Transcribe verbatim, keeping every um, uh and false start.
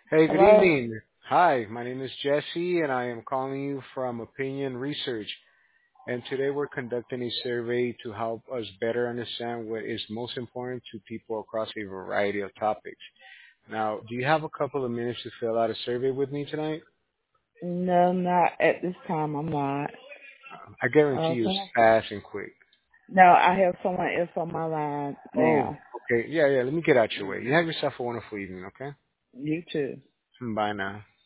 Hey, good Hello? evening. Hi, my name is Jesse, and I am calling you from Opinion Research. And today we're conducting a survey to help us better understand what is most important to people across a variety of topics. Now, do you have a couple of minutes to fill out a survey with me tonight? No, not at this time. I'm not. I guarantee Uh, you it's someone, fast and quick. no, I have someone else on my line Oh, now. okay. Yeah, yeah, let me get out your way. You Mm, have yourself a wonderful evening, okay? You too. Bye now.